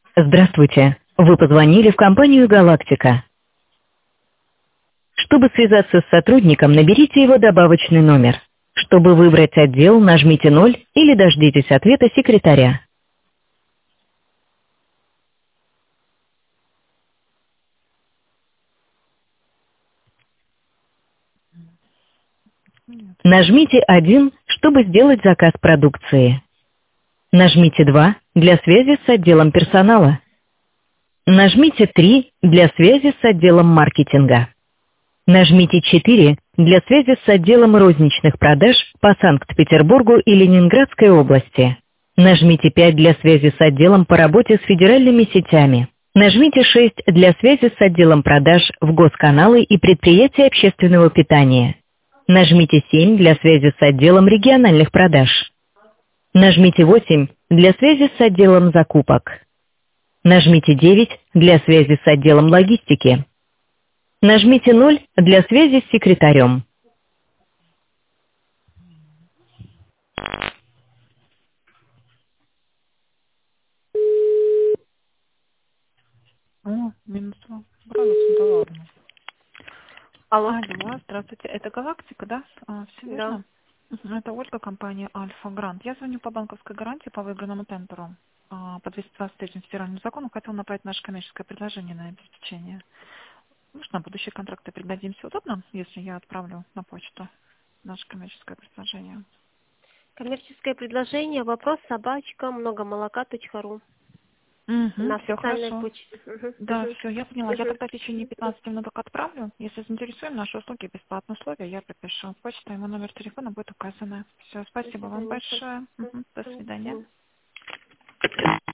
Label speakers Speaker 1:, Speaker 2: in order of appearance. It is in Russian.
Speaker 1: Здравствуйте. Вы позвонили в компанию «Галактика». Чтобы связаться с сотрудником, наберите его добавочный номер. Чтобы выбрать отдел, нажмите 0 или дождитесь ответа секретаря.
Speaker 2: Нет.
Speaker 1: Нажмите 1, чтобы сделать заказ продукции. Нажмите 2 для связи с отделом персонала. Нажмите 3 для связи с отделом маркетинга. Нажмите 4 для связи с отделом розничных продаж по Санкт-Петербургу и Ленинградской области. Нажмите 5 для связи с отделом по работе с федеральными сетями. Нажмите 6 для связи с отделом продаж в госканалы и предприятия общественного питания. Нажмите 7 для связи с отделом региональных продаж. Нажмите 8 для связи с отделом закупок. Нажмите 9 для связи с отделом логистики. Нажмите 0 для связи с секретарем.
Speaker 2: О, минус 2 градуса, да ладно.
Speaker 3: Алло.
Speaker 2: Алло, здравствуйте. Это «Галактика», да? Все
Speaker 3: Да.
Speaker 2: верно? Мгм. Это Ольга, компания «Альфа Грант». Я звоню по банковской гарантии по выигранному тендеру. По 223 федеральному закону хотел направить наше коммерческое предложение на обеспечение. Может, на будущие контракты пригодимся. Удобно, если я отправлю на почту наше коммерческое предложение?
Speaker 3: Коммерческое предложение, вопрос собачка, многомолока.ру. На
Speaker 2: Все
Speaker 3: официальной
Speaker 2: хорошо.
Speaker 3: почте. Мгм,
Speaker 2: Да,
Speaker 3: мгм,
Speaker 2: все, я поняла. Я
Speaker 3: мгм.
Speaker 2: тогда в течение 15 минут отправлю. Если заинтересуем наши услуги, бесплатные условия, я пропишу. Почта и мой номер телефона будет указаны. Все,
Speaker 3: До
Speaker 2: спасибо вам
Speaker 3: свидания.
Speaker 2: большое. Мгм. До свидания.
Speaker 3: Мгм.